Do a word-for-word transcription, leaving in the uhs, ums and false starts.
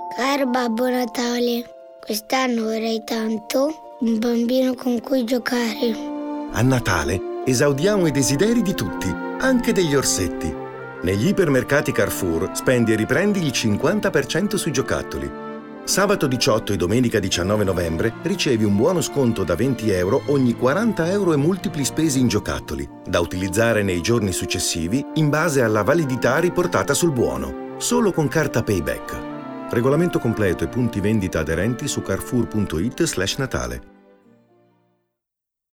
Caro Babbo Natale, quest'anno vorrei tanto un bambino con cui giocare. A Natale esaudiamo i desideri di tutti, anche degli orsetti. Negli ipermercati Carrefour spendi e riprendi il cinquanta per cento sui giocattoli. Sabato diciotto e domenica diciannove novembre ricevi un buono sconto da venti euro ogni quaranta euro e multipli spesi in giocattoli, da utilizzare nei giorni successivi in base alla validità riportata sul buono, solo con carta Payback. Regolamento completo e punti vendita aderenti su carrefour punto it slash Natale.